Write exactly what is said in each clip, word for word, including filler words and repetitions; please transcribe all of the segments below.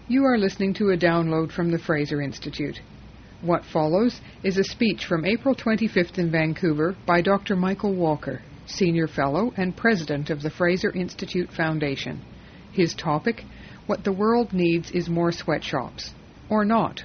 You are listening to a download from the Fraser Institute. What follows is a speech from April twenty-fifth in Vancouver by Doctor Michael Walker, Senior Fellow and President of the Fraser Institute Foundation. His topic, What the World Needs is More Sweatshops. Or not.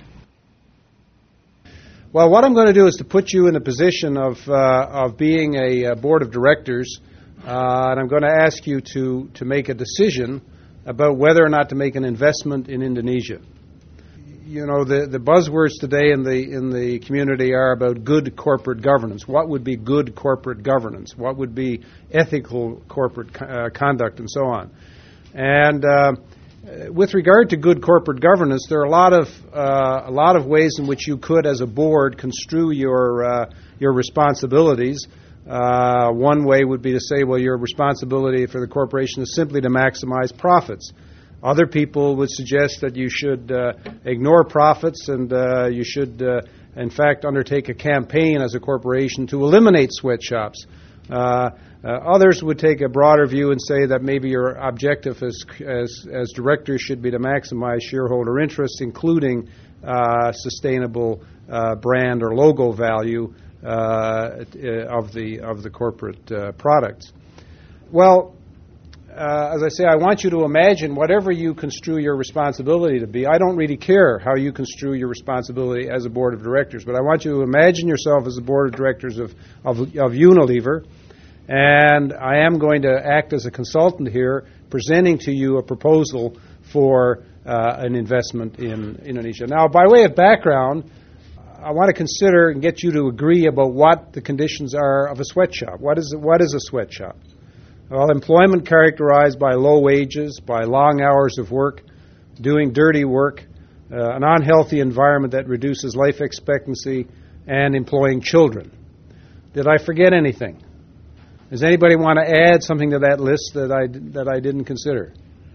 Well, what I'm going to do is to put you in the position of uh, of being a, a board of directors, uh, and I'm going to ask you to, to make a decision about whether or not to make an investment in Indonesia. You know, the, the buzzwords today in the in the community are about good corporate governance. What would be good corporate governance? What would be ethical corporate co- uh, conduct, and so on? And uh, with regard to good corporate governance, there are a lot of uh, a lot of ways in which you could, as a board, construe your uh, your responsibilities. Uh, one way would be to say, well, your responsibility for the corporation is simply to maximize profits. Other people would suggest that you should uh, ignore profits and uh, you should, uh, in fact, undertake a campaign as a corporation to eliminate sweatshops. Uh, uh, others would take a broader view and say that maybe your objective as as, as directors should be to maximize shareholder interests, including uh, sustainable uh, brand or logo value uh, of the of the corporate uh, products. Well, Uh, as I say, I want you to imagine whatever you construe your responsibility to be. I don't really care how you construe your responsibility as a board of directors, but I want you to imagine yourself as a board of directors of, of, of Unilever, and I am going to act as a consultant here, presenting to you a proposal for uh, an investment in Indonesia. Now, by way of background, I want to consider and get you to agree about what the conditions are of a sweatshop. What is, what is a sweatshop? Well, employment characterized by low wages, by long hours of work, doing dirty work, uh, an unhealthy environment that reduces life expectancy, and employing children. Did I forget anything? Does anybody want to add something to that list that I, that I didn't consider?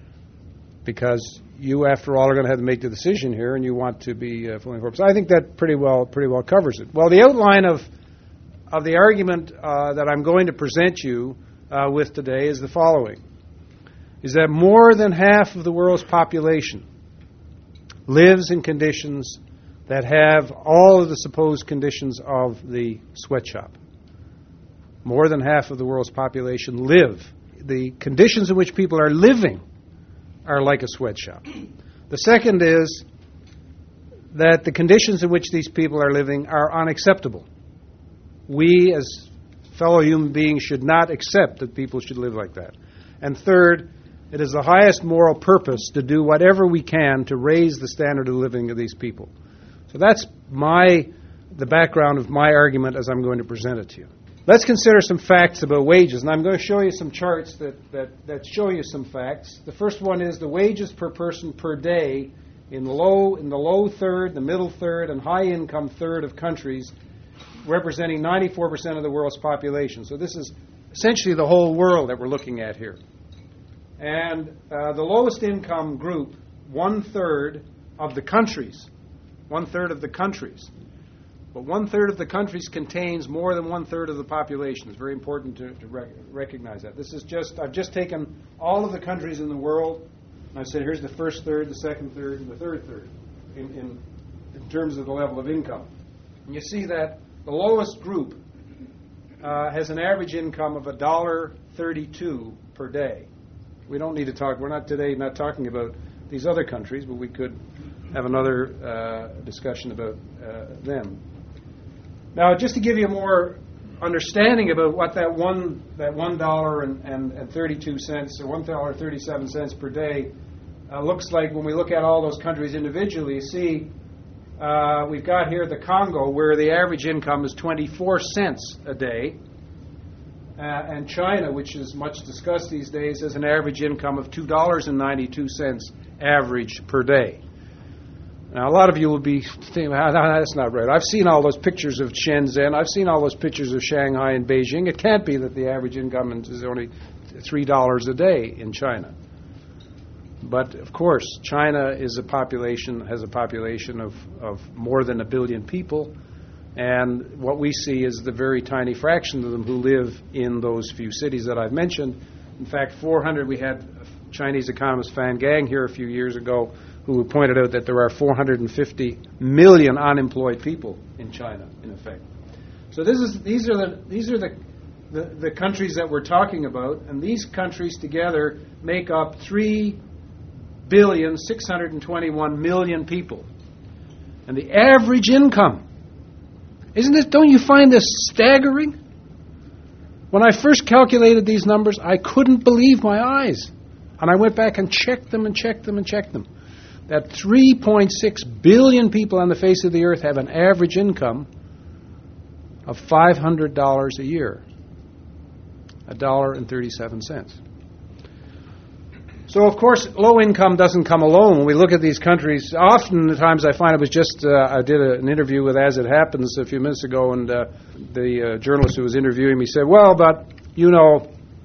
Because you, after all, are going to have to make the decision here, and you want to be uh, fully informed. So I think that pretty well pretty well covers it. Well, the outline of of the argument uh, that I'm going to present you Uh, with today is the following, is that more than half of the world's population lives in conditions that have all of the supposed conditions of the sweatshop. More than half of the world's population live. The conditions in which people are living are like a sweatshop. The second is that the conditions in which these people are living are unacceptable. We, as fellow human beings, should not accept that people should live like that. And third, it is the highest moral purpose to do whatever we can to raise the standard of living of these people. So that's my the background of my argument as I'm going to present it to you. Let's consider some facts about wages, and I'm going to show you some charts that, that, that show you some facts. The first one is the wages per person per day in the low in the low third, the middle third, and high income third of countries, representing ninety-four percent of the world's population. So this is essentially the whole world that we're looking at here. And uh, the lowest income group, one-third of the countries, one-third of the countries. But one-third of the countries contains more than one-third of the population. It's very important to, to rec- recognize that. This is just, I've just taken all of the countries in the world, and I've said here's the first third, the second third, and the third third in, in, in terms of the level of income. And you see that the lowest group uh, has an average income of one dollar thirty-two per day. We don't need to talk, we're not today not talking about these other countries, but we could have another uh, discussion about uh, them. Now, just to give you more understanding about what that one that one dollar and, and, and thirty-two cents or one dollar thirty-seven cents per day uh, looks like when we look at all those countries individually, you see Uh, we've got here the Congo, where the average income is twenty-four cents a day. Uh, and China, which is much discussed these days, has an average income of two dollars and ninety-two cents average per day. Now, a lot of you will be thinking, oh, no, that's not right. I've seen all those pictures of Shenzhen. I've seen all those pictures of Shanghai and Beijing. It can't be that the average income is only three dollars a day in China. But, of course, China is a population, has a population of, of more than a billion people, and what we see is the very tiny fraction of them who live in those few cities that I've mentioned. In fact, four hundred, we had Chinese economist Fan Gang here a few years ago, who pointed out that there are four hundred fifty million unemployed people in China, in effect. So this is these are the these are the, the the countries that we're talking about, and these countries together make up three billion six hundred twenty-one million people, and the average income. Isn't it? Don't you find this staggering? When I first calculated these numbers, I couldn't believe my eyes. And I went back and checked them and checked them and checked them. That three point six billion people on the face of the earth have an average income of five hundred dollars a year. one dollar and thirty-seven cents. So, of course, low income doesn't come alone. When we look at these countries, oftentimes I find it was just, uh, I did a, an interview with As It Happens a few minutes ago, and uh, the uh, journalist who was interviewing me said, well, but, you know,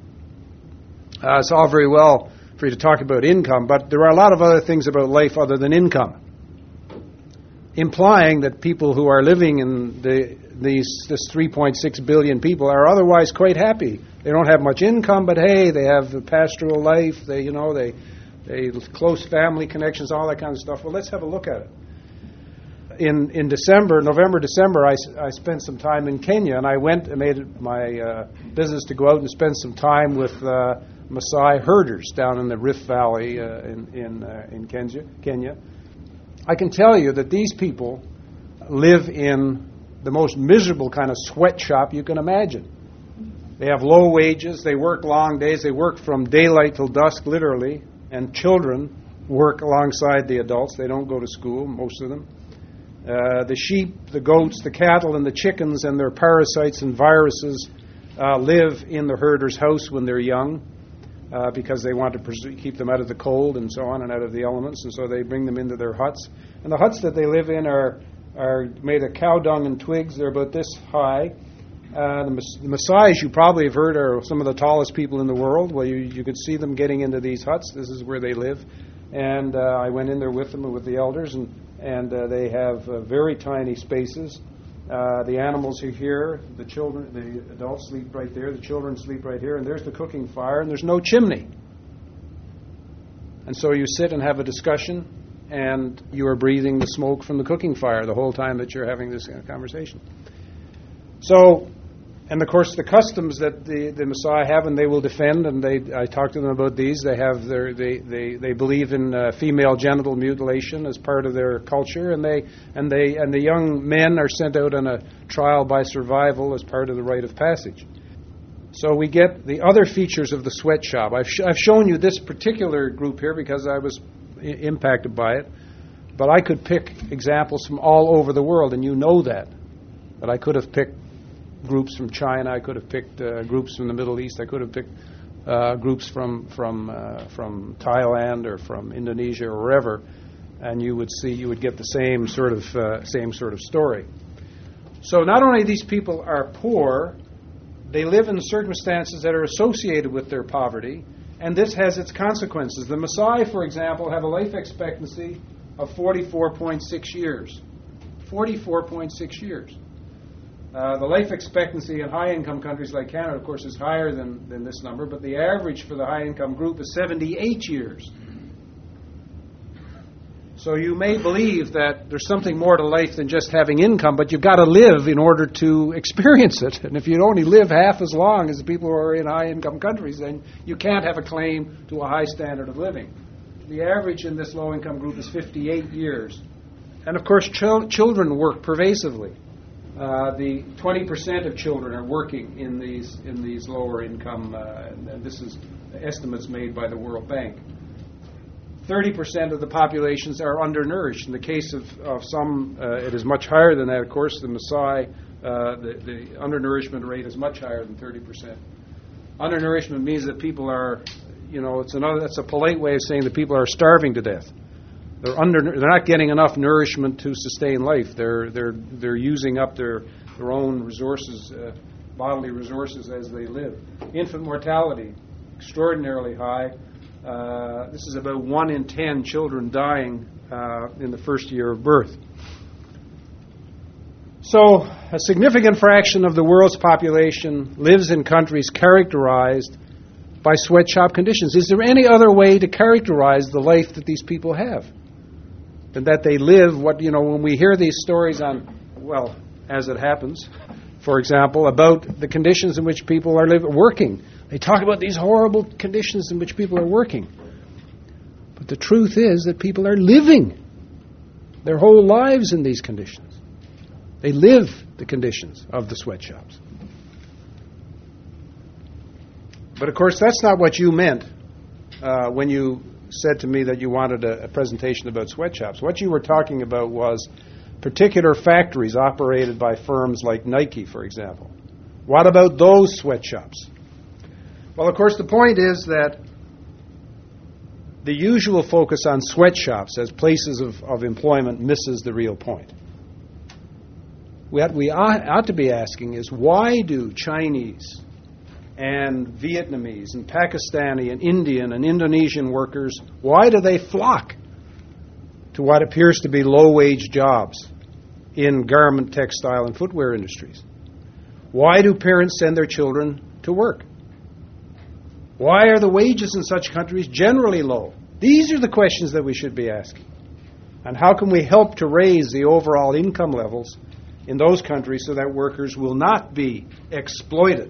uh, it's all very well for you to talk about income, but there are a lot of other things about life other than income, implying that people who are living in the, these this three point six billion people are otherwise quite happy. They don't have much income, but hey, they have a pastoral life. They, you know, they, they close family connections, all that kind of stuff. Well, let's have a look at it. In in December, November, December, I, I spent some time in Kenya, and I went and made it my uh, business to go out and spend some time with uh, Maasai herders down in the Rift Valley uh, in in uh, in Kenya. Kenya. I can tell you that these people live in the most miserable kind of sweatshop you can imagine. They have low wages, they work long days, they work from daylight till dusk, literally, and children work alongside the adults. They don't go to school, most of them. Uh, the sheep, the goats, the cattle, and the chickens and their parasites and viruses uh, live in the herder's house when they're young uh, because they want to pres- keep them out of the cold and so on and out of the elements, and so they bring them into their huts. And the huts that they live in are, are made of cow dung and twigs. They're about this high. Uh, the, Mas- the Maasai, you probably have heard, are some of the tallest people in the world. Well, you, you could see them getting into these huts. This is where they live. And uh, I went in there with them and with the elders, and, and uh, they have uh, very tiny spaces. Uh, the animals are here. The children, the adults sleep right there. The children sleep right here. And there's the cooking fire, and there's no chimney. And so you sit and have a discussion, and you are breathing the smoke from the cooking fire the whole time that you're having this conversation. So... And, of course, the customs that the, the Maasai have, and they will defend, and they I talked to them about these. They have their they, they, they believe in uh, female genital mutilation as part of their culture, and they and they and the young men are sent out on a trial by survival as part of the rite of passage. So we get the other features of the sweatshop. I've sh- I've shown you this particular group here because I was I- impacted by it, but I could pick examples from all over the world, and you know that. But I could have picked groups from China. I could have picked uh, groups from the Middle East. I could have picked uh, groups from from uh, from Thailand or from Indonesia or wherever, and you would see you would get the same sort of uh, same sort of story. So not only these people are poor, they live in circumstances that are associated with their poverty, and this has its consequences. The Maasai, for example, have a life expectancy of forty-four point six years. forty-four point six years. Uh, the life expectancy in high-income countries like Canada, of course, is higher than, than this number, but the average for the high-income group is seventy-eight years. So you may believe that there's something more to life than just having income, but you've got to live in order to experience it. And if you only live half as long as the people who are in high-income countries, then you can't have a claim to a high standard of living. The average in this low-income group is fifty-eight years. And, of course, ch- children work pervasively. Uh, the twenty percent of children are working in these in these lower income, uh, and this is estimates made by the World Bank. thirty percent of the populations are undernourished. In the case of, of some, uh, it is much higher than that. Of course, the Maasai, uh, the, the undernourishment rate is much higher than thirty percent. Undernourishment means that people are, you know, it's another. That's a polite way of saying that people are starving to death. They're under. They're not getting enough nourishment to sustain life. They're they're they're using up their their own resources, uh, bodily resources, as they live. Infant mortality, extraordinarily high. Uh, this is about one in ten children dying uh, in the first year of birth. So, a significant fraction of the world's population lives in countries characterized by sweatshop conditions. Is there any other way to characterize the life that these people have than that they live what, you know, when we hear these stories on, well, as it happens, for example, about the conditions in which people are living, working. They talk about these horrible conditions in which people are working. But the truth is that people are living their whole lives in these conditions. They live the conditions of the sweatshops. But of course, that's not what you meant uh, when you said to me that you wanted a, a presentation about sweatshops. What you were talking about was particular factories operated by firms like Nike, for example. What about those sweatshops? Well, of course, the point is that the usual focus on sweatshops as places of, of employment misses the real point. What we ought, ought to be asking is, why do Chinese and Vietnamese and Pakistani and Indian and Indonesian workers, why do they flock to what appears to be low-wage jobs in garment, textile, and footwear industries? Why do parents send their children to work? Why are the wages in such countries generally low? These are the questions that we should be asking. And how can we help to raise the overall income levels in those countries so that workers will not be exploited?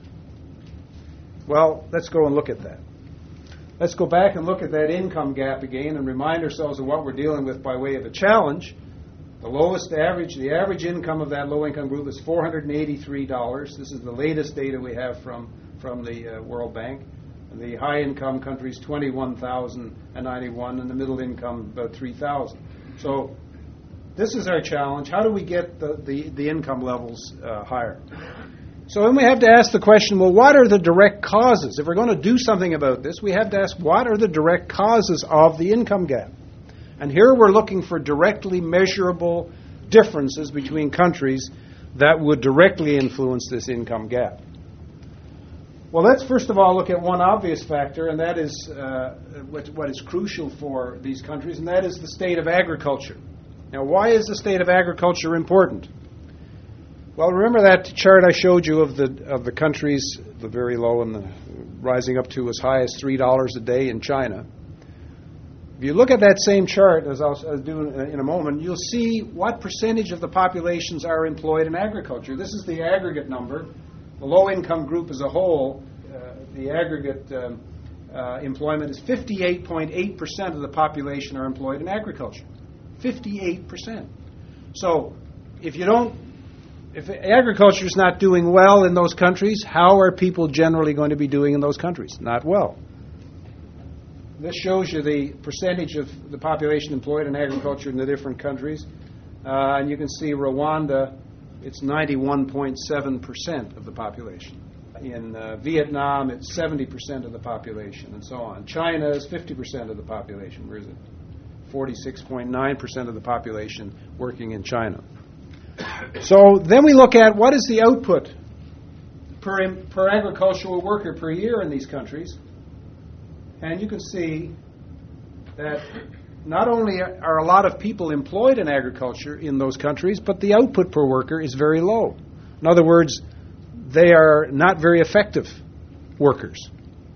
Well, let's go and look at that. Let's go back and look at that income gap again and remind ourselves of what we're dealing with by way of a challenge. The lowest average, the average income of that low-income group is four hundred eighty-three dollars. This is the latest data we have from, from the uh, World Bank. And the high-income countries, twenty-one thousand ninety-one, and the middle income, about three thousand. So this is our challenge. How do we get the, the, the income levels uh, higher? So then we have to ask the question, well, what are the direct causes? If we're going to do something about this, we have to ask, what are the direct causes of the income gap? And here we're looking for directly measurable differences between countries that would directly influence this income gap. Well, let's first of all look at one obvious factor, and that is uh, what, what is crucial for these countries, and that is the state of agriculture. Now, why is the state of agriculture important? Well, remember that chart I showed you of the of the countries, the very low and the rising up to as high as three dollars a day in China. If you look at that same chart, as I'll, I'll do in a moment, you'll see what percentage of the populations are employed in agriculture. This is the aggregate number. The low-income group as a whole, uh, the aggregate um, uh, employment is fifty-eight point eight percent of the population are employed in agriculture. fifty-eight percent. So if you don't If agriculture is not doing well in those countries, how are people generally going to be doing in those countries? Not well. This shows you the percentage of the population employed in agriculture in the different countries. Uh, and you can see Rwanda, it's ninety-one point seven percent of the population. In uh, Vietnam, it's seventy percent of the population, and so on. China is fifty percent of the population. Where is it? forty-six point nine percent of the population working in China. So then we look at what is the output per, per agricultural worker per year in these countries. And you can see that not only are a lot of people employed in agriculture in those countries, but the output per worker is very low. In other words, they are not very effective workers.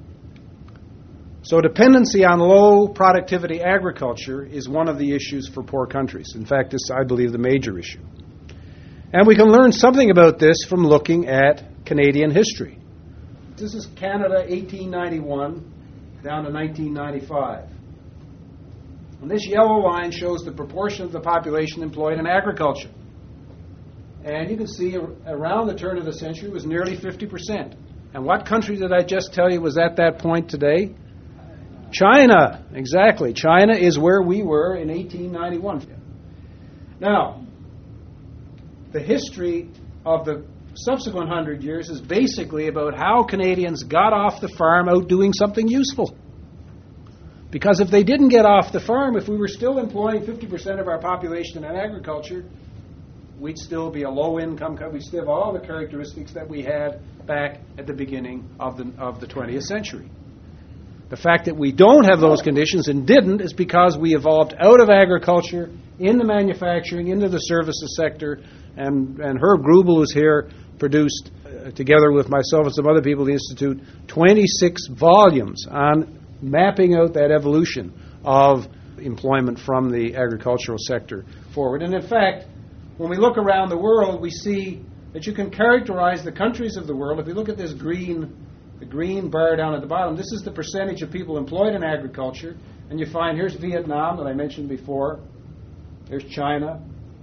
So dependency on low productivity agriculture is one of the issues for poor countries. In fact, it's, I believe, the major issue. And we can learn something about this from looking at Canadian history. This is Canada eighteen ninety-one down to nineteen ninety-five. And this yellow line shows the proportion of the population employed in agriculture. And you can see around the turn of the century it was nearly fifty percent. And what country did I just tell you was at that point today? China. Exactly. China is where we were in eighteen ninety-one. Now, the history of the subsequent hundred years is basically about how Canadians got off the farm out doing something useful. Because if they didn't get off the farm, if we were still employing fifty percent of our population in agriculture, we'd still be a low-income country. We'd still have all the characteristics that we had back at the beginning of the of the twentieth century. The fact that we don't have those conditions and didn't is because we evolved out of agriculture, into manufacturing, into the services sector, and, and Herb Grubel, who's here, produced, uh, together with myself and some other people at the Institute, twenty-six volumes on mapping out that evolution of employment from the agricultural sector forward. And in fact, when we look around the world, we see that you can characterize the countries of the world. If you look at this green, the green bar down at the bottom, this is the percentage of people employed in agriculture. And you find here's Vietnam that I mentioned before. There's China.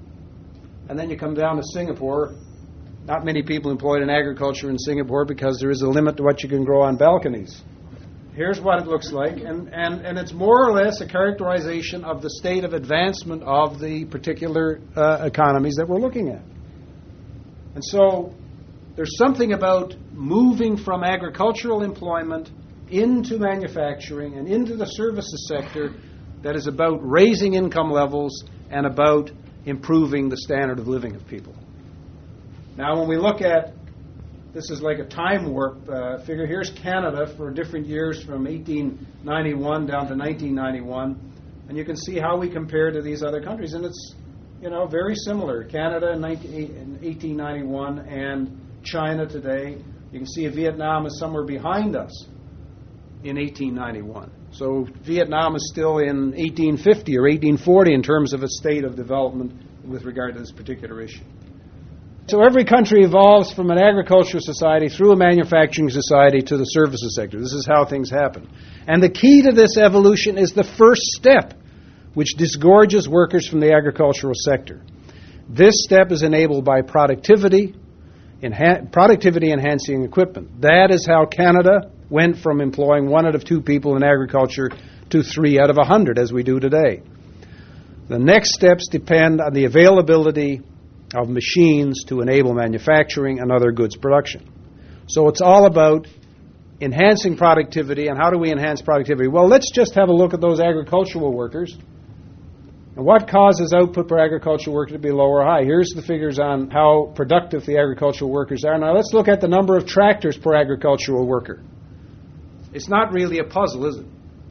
And then you come down to Singapore. Not many people employed in agriculture in Singapore because there is a limit to what you can grow on balconies. Here's what it looks like, and, and, and it's more or less a characterization of the state of advancement of the particular uh, economies that we're looking at. And so there's something about moving from agricultural employment into manufacturing and into the services sector that is about raising income levels and about improving the standard of living of people. Now, when we look at this is like a time warp uh, figure. Here's Canada for different years from eighteen ninety-one down to nineteen ninety-one. And you can see how we compare to these other countries. And it's, you know, very similar. Canada in eighteen ninety-one and China today. You can see Vietnam is somewhere behind us in eighteen ninety-one. So Vietnam is still in eighteen fifty or eighteen forty in terms of its state of development with regard to this particular issue. So every country evolves from an agricultural society through a manufacturing society to the services sector. This is how things happen. And the key to this evolution is the first step, which disgorges workers from the agricultural sector. This step is enabled by productivity, enha- productivity enhancing equipment. That is how Canada went from employing one out of two people in agriculture to three out of a hundred, as we do today. The next steps depend on the availability of machines to enable manufacturing and other goods production. So it's all about enhancing productivity. And how do we enhance productivity? Well, let's just have a look at those agricultural workers. And what causes output per agricultural worker to be low or high? Here's the figures on how productive the agricultural workers are. Now let's look at the number of tractors per agricultural worker. It's not really a puzzle, is it?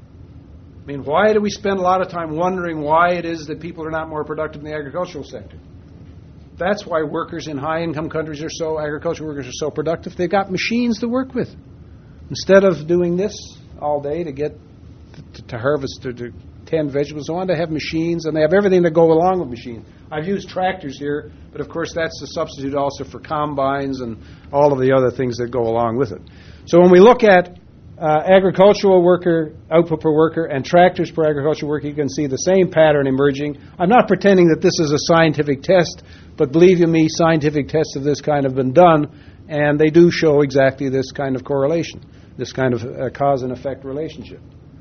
I mean, why do we spend a lot of time wondering why it is that people are not more productive in the agricultural sector? That's why workers in high-income countries are so, agricultural workers are so productive. They've got machines to work with. Instead of doing this all day to get, to, to harvest, to, to tend vegetables and so on, they have machines, and they have everything that go along with machines. I've used tractors here, but of course that's a substitute also for combines and all of the other things that go along with it. So when we look at uh, agricultural worker, output per worker, and tractors per agricultural worker, you can see the same pattern emerging. I'm not pretending that this is a scientific test, but believe you me, scientific tests of this kind have been done, and they do show exactly this kind of correlation, this kind of uh, cause and effect relationship.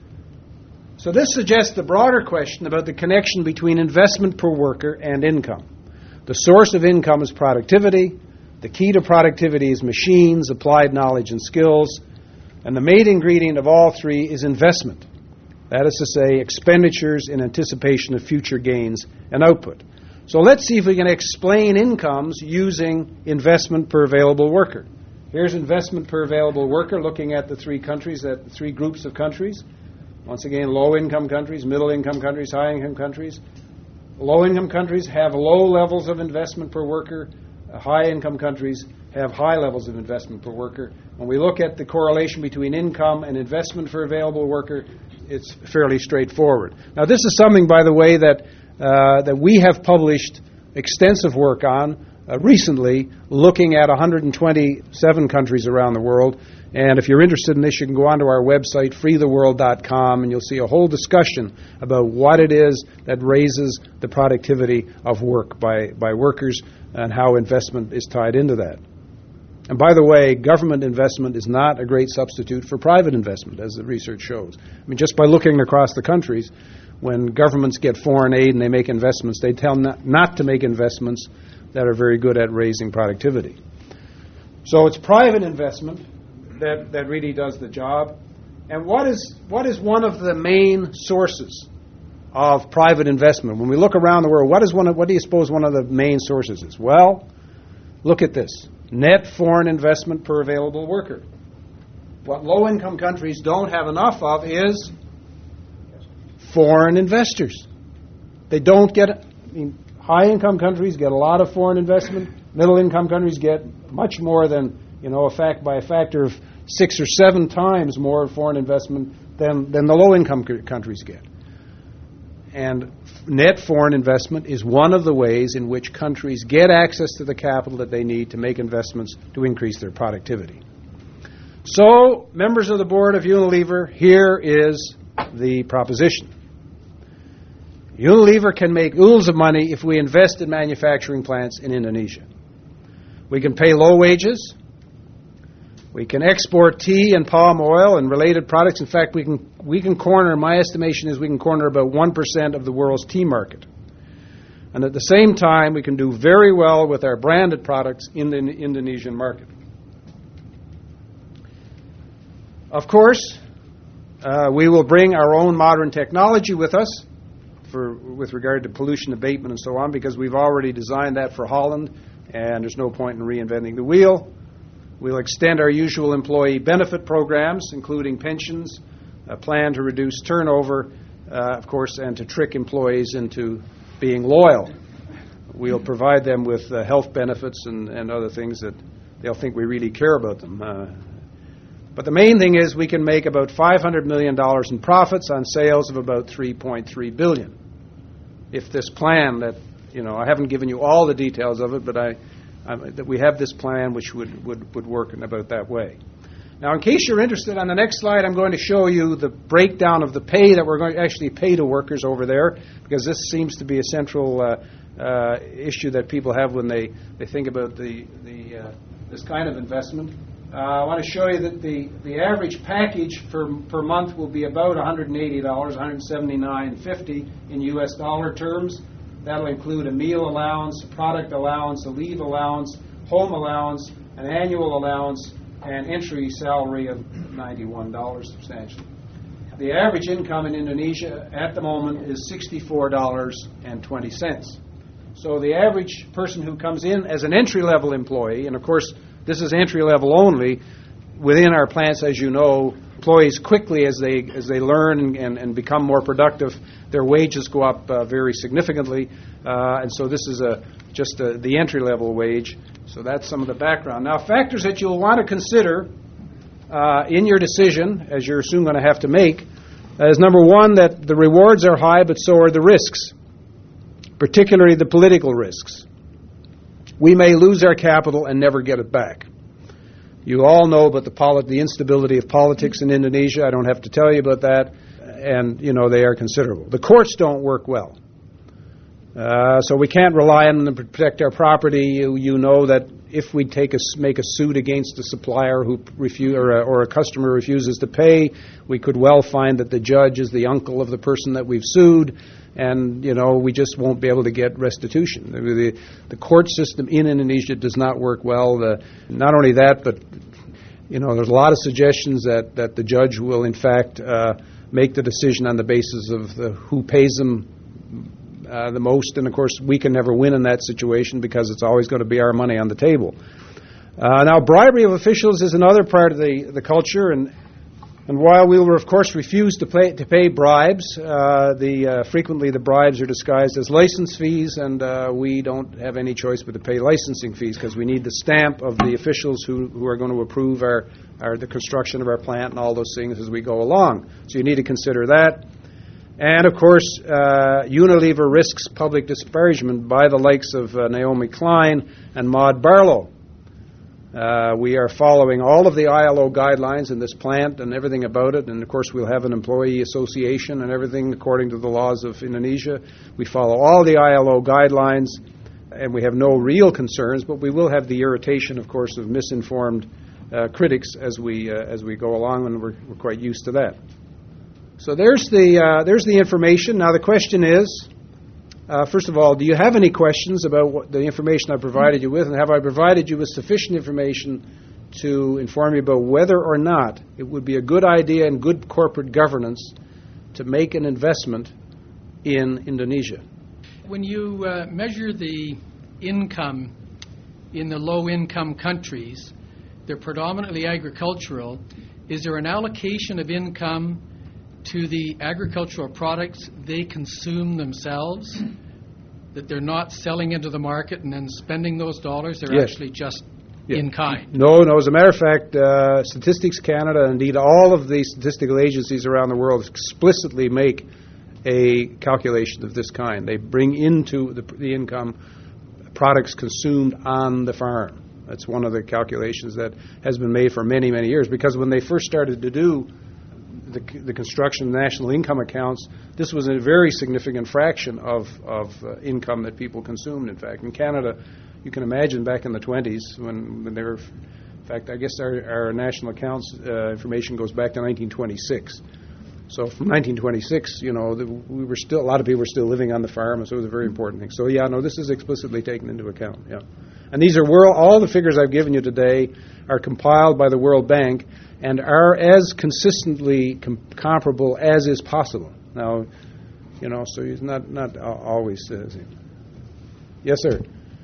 So this suggests the broader question about the connection between investment per worker and income. The source of income is productivity. The key to productivity is machines, applied knowledge and skills. And the main ingredient of all three is investment. That is to say, expenditures in anticipation of future gains and output. So let's see if we can explain incomes using investment per available worker. Here's investment per available worker, looking at the three countries, at the three groups of countries. Once again, low-income countries, middle-income countries, high-income countries. Low-income countries have low levels of investment per worker. High-income countries have high levels of investment per worker. When we look at the correlation between income and investment for available worker, it's fairly straightforward. Now, this is something, by the way, that uh, that we have published extensive work on uh, recently, looking at one hundred twenty-seven countries around the world. And if you're interested in this, you can go onto our website, free the world dot com, and you'll see a whole discussion about what it is that raises the productivity of work by, by workers and how investment is tied into that. And by the way, government investment is not a great substitute for private investment, as the research shows. I mean, just by looking across the countries, when governments get foreign aid and they make investments, they tell not, not to make investments that are very good at raising productivity. So it's private investment that, that really does the job. And what is what is one of the main sources of private investment? When we look around the world, what is one of, what do you suppose one of the main sources is? Well, look at this. Net foreign investment per available worker. What low-income countries don't have enough of is foreign investors. They don't get, I mean, high-income countries get a lot of foreign investment. Middle-income countries get much more than, you know, a fact by a factor of six or seven times more foreign investment than, than the low-income c- countries get. And net foreign investment is one of the ways in which countries get access to the capital that they need to make investments to increase their productivity. So, members of the board of Unilever, here is the proposition. Unilever can make oodles of money if we invest in manufacturing plants in Indonesia. We can pay low wages. We can export tea and palm oil and related products. In fact, we can we can corner, my estimation is we can corner about one percent of the world's tea market. And at the same time, we can do very well with our branded products in the Indonesian market. Of course, uh, we will bring our own modern technology with us for with regard to pollution abatement and so on, because we've already designed that for Holland, and there's no point in reinventing the wheel. We'll extend our usual employee benefit programs, including pensions, a plan to reduce turnover, uh, of course, and to trick employees into being loyal. We'll provide them with uh, health benefits and, and other things that they'll think we really care about them. Uh, but the main thing is we can make about five hundred million dollars in profits on sales of about three point three billion dollars. If this plan that, you know, I haven't given you all the details of it, but I, I that we have this plan which would, would, would work in about that way. Now, in case you're interested, on the next slide, I'm going to show you the breakdown of the pay that we're going to actually pay to workers over there, because this seems to be a central uh, uh, issue that people have when they, they think about the, the uh, this kind of investment. Uh, I want to show you that the, the average package per, per month will be about one hundred eighty dollars, one hundred seventy-nine dollars and fifty cents in U S dollar terms. That'll include a meal allowance, a product allowance, a leave allowance, home allowance, an annual allowance, and entry salary of ninety-one dollars substantially. The average income in Indonesia at the moment is sixty-four dollars and twenty cents. So the average person who comes in as an entry-level employee, and of course this is entry-level only, within our plants, as you know, employees quickly as they as they learn and, and, and become more productive, their wages go up uh, very significantly, uh, and so this is a just a, the entry-level wage. So that's some of the background. Now, factors that you'll want to consider uh, in your decision, as you're soon going to have to make, is number one, that the rewards are high, but so are the risks, particularly the political risks. We may lose our capital and never get it back. You all know about the, polit- the instability of politics in Indonesia. I don't have to tell you about that. And, you know, they are considerable. The courts don't work well. Uh, so we can't rely on them to protect our property. You, you know that if we take a, make a suit against a supplier who refu- or, a, or a customer refuses to pay, we could well find that the judge is the uncle of the person that we've sued, and, you know, we just won't be able to get restitution. The, the, the court system in Indonesia does not work well. The, not only that, but, you know, there's a lot of suggestions that, that the judge will, in fact, uh, make the decision on the basis of the, who pays them Uh, the most, and of course we can never win in that situation because it's always going to be our money on the table. Uh, now, bribery of officials is another part of the, the culture, and and while we will of course refuse to pay to pay bribes, uh, the uh, frequently the bribes are disguised as license fees, and uh, we don't have any choice but to pay licensing fees because we need the stamp of the officials who, who are going to approve our, our the construction of our plant and all those things as we go along. So you need to consider that. And, of course, uh, Unilever risks public disparagement by the likes of uh, Naomi Klein and Maud Barlow. Uh, we are following all of the I L O guidelines in this plant and everything about it. And, of course, we'll have an employee association and everything according to the laws of Indonesia. We follow all the I L O guidelines, and we have no real concerns, but we will have the irritation, of course, of misinformed uh, critics as we uh, as we go along, and we're, we're quite used to that. So there's the uh, there's the information. Now the question is, uh, first of all, do you have any questions about what the information I provided you with, and have I provided you with sufficient information to inform you about whether or not it would be a good idea and good corporate governance to make an investment in Indonesia? When you uh, measure the income in the low-income countries, they're predominantly agricultural. Is there an allocation of income to the agricultural products they consume themselves that they're not selling into the market and then spending those dollars? They're Yes. actually just Yeah. in kind? No, no. As a matter of fact, uh, Statistics Canada, indeed all of the statistical agencies around the world explicitly make a calculation of this kind. They bring into the, the income products consumed on the farm. That's one of the calculations that has been made for many, many years, because when they first started to do the, the construction of national income accounts, this was a very significant fraction of, of uh, income that people consumed, in fact. In Canada, you can imagine back in the twenties when, when they were, in fact, I guess our, our national accounts uh, information goes back to nineteen twenty-six. So from nineteen twenty-six, you know, the, we were still, a lot of people were still living on the farm, and so it was a very important thing. So, yeah, no, this is explicitly taken into account, yeah. And these are, world, all the figures I've given you today are compiled by the World Bank and are as consistently com- comparable as is possible. Now, you know, so it's not, not always. Uh, yes, sir.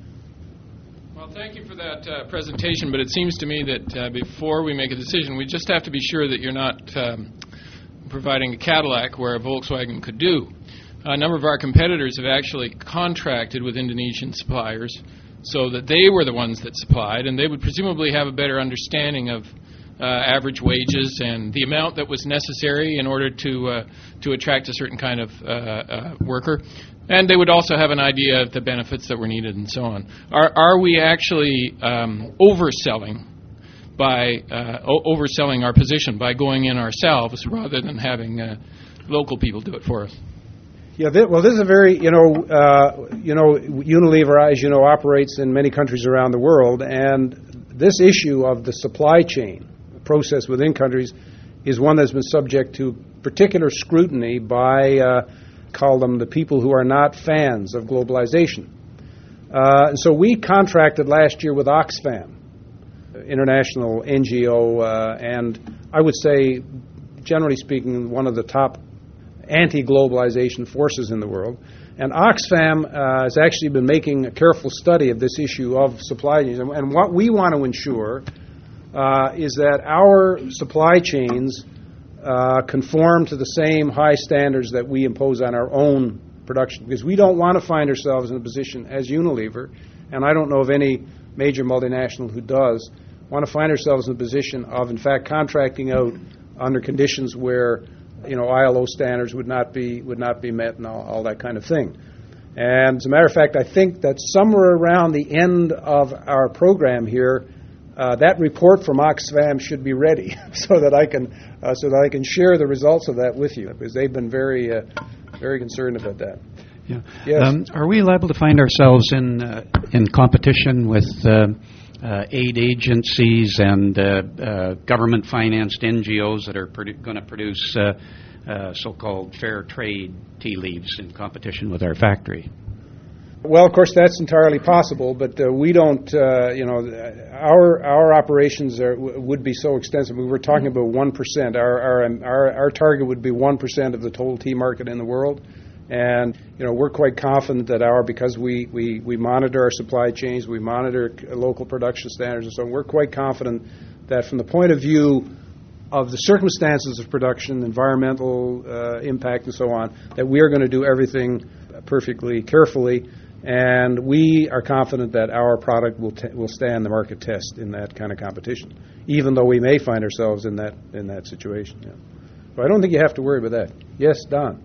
Well, thank you for that uh, presentation, but it seems to me that uh, before we make a decision, we just have to be sure that you're not um, providing a Cadillac where a Volkswagen could do. A number of our competitors have actually contracted with Indonesian suppliers so that they were the ones that supplied, and they would presumably have a better understanding of uh, average wages and the amount that was necessary in order to uh, to attract a certain kind of uh, uh, worker. And they would also have an idea of the benefits that were needed and so on. Are, are we actually um, overselling by uh, o- overselling our position by going in ourselves rather than having uh, local people do it for us? Yeah, th- well, this is a very, you know, uh, you know, Unilever, as you know, operates in many countries around the world, and this issue of the supply chain process within countries is one that's been subject to particular scrutiny by, uh, call them the people who are not fans of globalization. Uh, and so we contracted last year with Oxfam, international N G O, uh, and I would say, generally speaking, one of the top anti-globalization forces in the world. And Oxfam uh, has actually been making a careful study of this issue of supply chains. And, and what we want to ensure uh, is that our supply chains uh, conform to the same high standards that we impose on our own production, because we don't want to find ourselves in a position as Unilever, and I don't know of any major multinational who does, want to find ourselves in a position of, in fact, contracting out under conditions where, you know, I L O standards would not be would not be met and all, all that kind of thing. And as a matter of fact, I think that somewhere around the end of our program here, uh, that report from Oxfam should be ready, so that I can uh, so that I can share the results of that with you, because they've been very uh, very concerned about that. Yeah. Yes. Um, are we liable to find ourselves in uh, in competition with Uh, Uh, aid agencies and uh, uh, government-financed N G Os that are produ- going to produce uh, uh, so-called fair trade tea leaves in competition with our factory? Well, of course, that's entirely possible, but uh, we don't, uh, you know, our our operations are, w- would be so extensive. We were talking about one percent. Our, our, our, our target would be one percent of the total tea market in the world. And, you know, we're quite confident that our, because we, we, we monitor our supply chains, we monitor local production standards and so on, we're quite confident that from the point of view of the circumstances of production, environmental uh, impact and so on, that we are going to do everything perfectly carefully, and we are confident that our product will t- will stand the market test in that kind of competition, even though we may find ourselves in that in that situation. Yeah. So I don't think you have to worry about that. Yes, Don.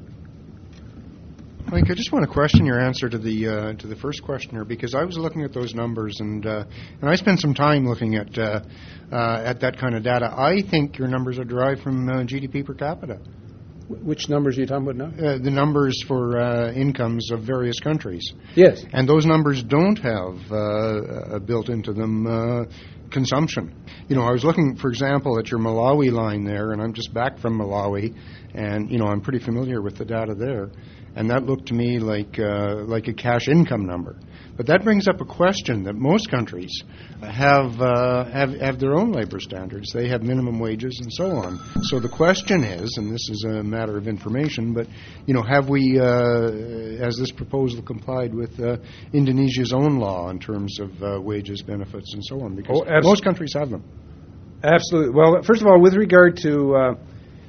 Mike, I just want to question your answer to the uh, to the first questioner, because I was looking at those numbers and uh, and I spent some time looking at uh, uh, at that kind of data. I think your numbers are derived from uh, G D P per capita. Which numbers are you talking about now? Uh, the numbers for uh, incomes of various countries. Yes. And those numbers don't have uh, built into them uh, consumption. You know, I was looking, for example, at your Malawi line there, and I'm just back from Malawi, and, you know, I'm pretty familiar with the data there. And that looked to me like uh, like a cash income number. But that brings up a question that most countries have, uh, have have their own labor standards. They have minimum wages and so on. So the question is, and this is a matter of information, but, you know, have we, uh, has this proposal complied with uh, Indonesia's own law in terms of uh, wages, benefits, and so on? Because oh, abs- most countries have them. Absolutely. Well, first of all, with regard to uh,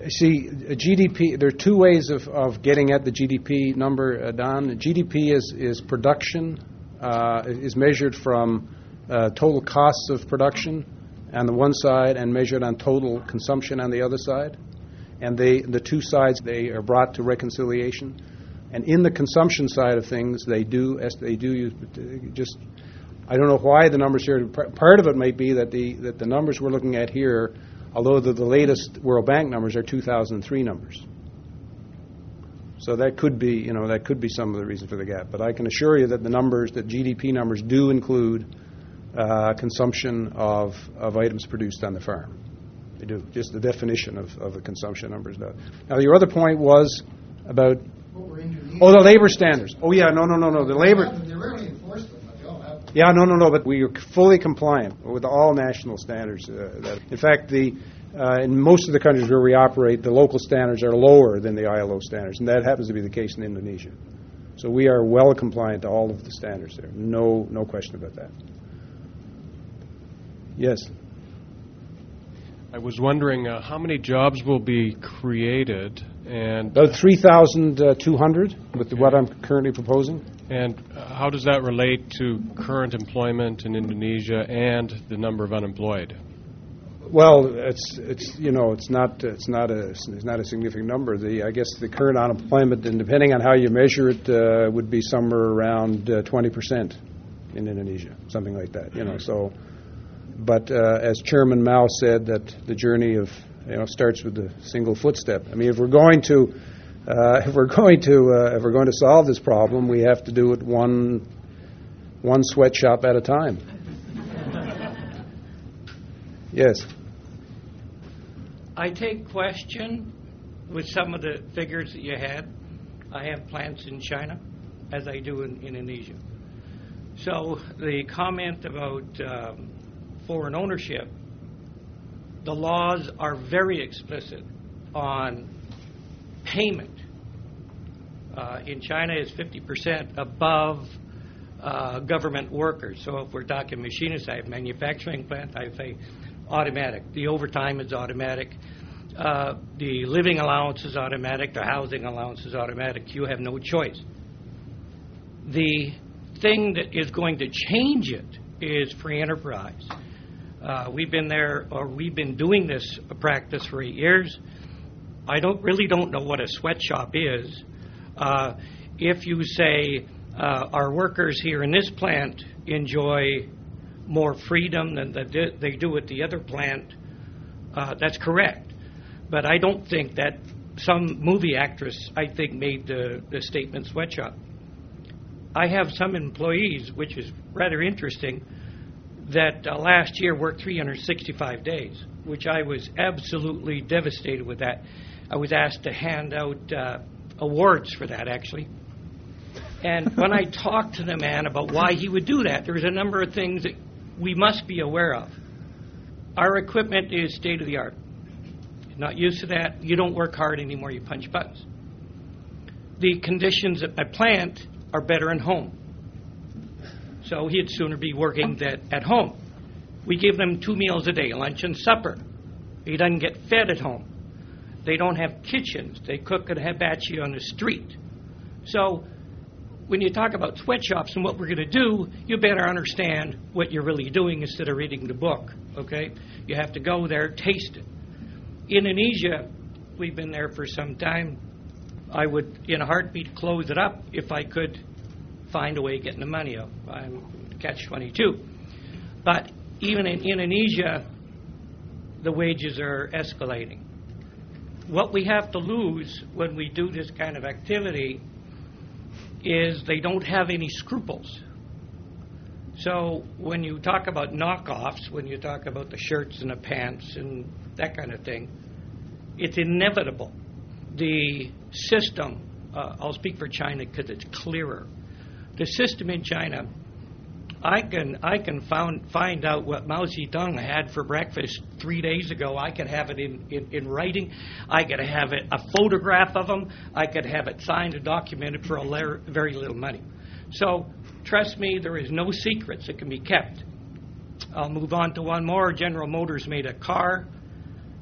See, G D P, there are two ways of, of getting at the G D P number, uh, Don. G D P is, is production, uh, is measured from uh, total costs of production on the one side and measured on total consumption on the other side. And they, the two sides, they are brought to reconciliation. And in the consumption side of things, they do, as they do use, just, I don't know why the numbers here, part of it might be that the, that the numbers we're looking at here, although the, the latest World Bank numbers are two thousand three numbers. So that could be, you know, that could be some of the reason for the gap. But I can assure you that the numbers, that G D P numbers do include uh, consumption of, of items produced on the farm. They do. Just the definition of, of the consumption numbers does. Now, your other point was about, oh, the labor standards. Oh, yeah, no, no, no, no, the labor. They rarely enforce them, but they all have them. Yeah, no, no, no, but we are fully compliant with all national standards. Uh, that, in fact, the uh, in most of the countries where we operate, the local standards are lower than the I L O standards, and that happens to be the case in Indonesia. So we are well compliant to all of the standards there. No, no question about that. Yes. I was wondering uh, how many jobs will be created, and about three thousand two hundred with the, what I'm currently proposing. And uh, how does that relate to current employment in Indonesia and the number of unemployed? Well, it's it's you know it's not it's not a it's not a significant number. The I guess the current unemployment, and depending on how you measure it, uh, would be somewhere around uh, twenty percent in Indonesia, something like that. You know, so. But uh, as Chairman Mao said, that the journey of you know starts with a single footstep. I mean, if we're going to uh, if we're going to uh, if we're going to solve this problem, we have to do it one one sweatshop at a time. Yes. I take question with some of the figures that you had. I have plants in China, as I do in, in Indonesia. So the comment about um, foreign ownership, the laws are very explicit on payment. Uh, in China, it's fifty percent above uh, government workers. So if we're talking machinists, I have manufacturing plant, I have a automatic. The overtime is automatic. Uh, the living allowance is automatic. The housing allowance is automatic. You have no choice. The thing that is going to change it is free enterprise. Uh, we've been there, or we've been doing this practice for eight years. I don't really don't know what a sweatshop is. Uh, if you say uh, our workers here in this plant enjoy more freedom than the, they do at the other plant, uh, that's correct. But I don't think that some movie actress, I think, made the, the statement sweatshop. I have some employees, which is rather interesting, that uh, last year worked three hundred sixty-five days, which I was absolutely devastated with that. I was asked to hand out uh, awards for that, actually. And when I talked to the man about why he would do that, there's a number of things that we must be aware of. Our equipment is state-of-the-art. You're not used to that. You don't work hard anymore. You punch buttons. The conditions at my plant are better at home. So he'd sooner be working that at home. We give them two meals a day, lunch and supper. He doesn't get fed at home. They don't have kitchens. They cook at a hibachi on the street. So when you talk about sweatshops and what we're going to do, you better understand what you're really doing instead of reading the book, okay? You have to go there, taste it. Indonesia, we've been there for some time. I would, in a heartbeat, close it up if I could find a way of getting the money out. I'm catch twenty-two. But even in Indonesia, the wages are escalating. What we have to lose when we do this kind of activity is they don't have any scruples. So when you talk about knockoffs, when you talk about the shirts and the pants and that kind of thing, it's inevitable. The system, uh, I'll speak for China because it's clearer. The system in China, I can I can found, find out what Mao Zedong had for breakfast three days ago. I could have it in, in, in writing. I could have it a photograph of him. I could have it signed and documented for a la- very little money. So trust me, there is no secrets that can be kept. I'll move on to one more. General Motors made a car